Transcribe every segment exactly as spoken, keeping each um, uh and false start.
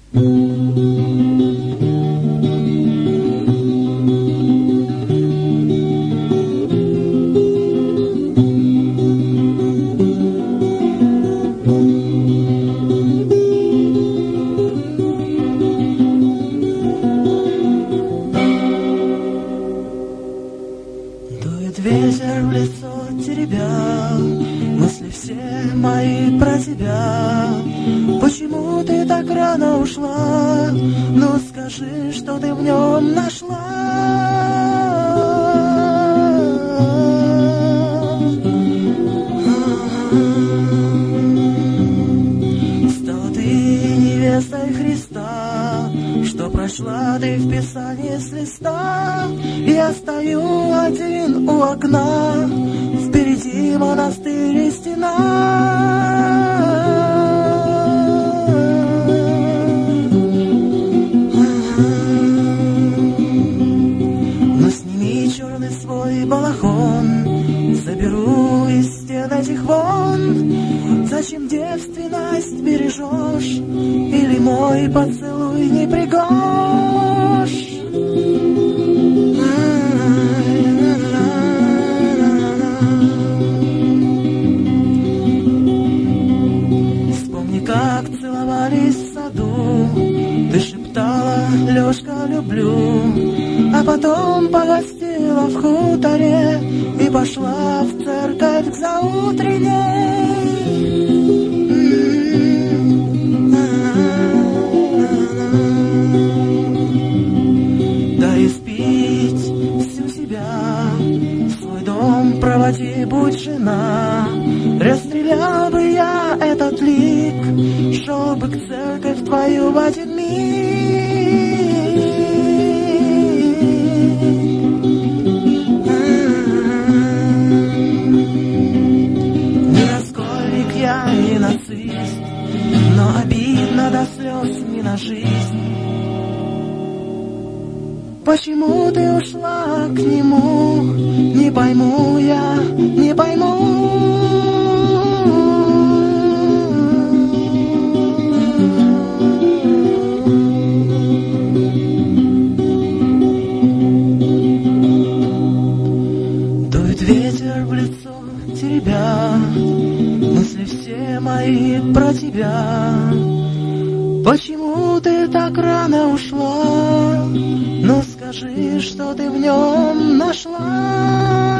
Ветер в лицо теребя, мысли все мои про тебя. Почему ты так рано ушла? Ну скажи, что ты в нем нашла. Стала ты невестой Христа, что прочла ты в Писании с листа. Я стою один у окна, впереди монастырь и стена. Но сними черный свой балахон, заберу из стен этих вон. Зачем девственность бережешь, или мой поцелуй не пригож? Как целовались в саду, ты шептала: Лёшка, люблю. А потом погостила в хуторе и пошла в церковь к заутренней. Да и спить всю себя, свой дом проводи, будь жена. Расстрелял бы я этот лик, шел бы к церковь твою в один миг. Не раскольник я, не нацист, но обидно до слез не на жизнь. Почему ты ушла к нему? Не пойму я, не пойму. Ветер в лицо теребя, мысли все мои про тебя. Почему ты так рано ушла? Ну скажи, что ты в нем нашла.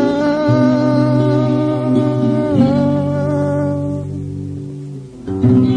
Mm-hmm.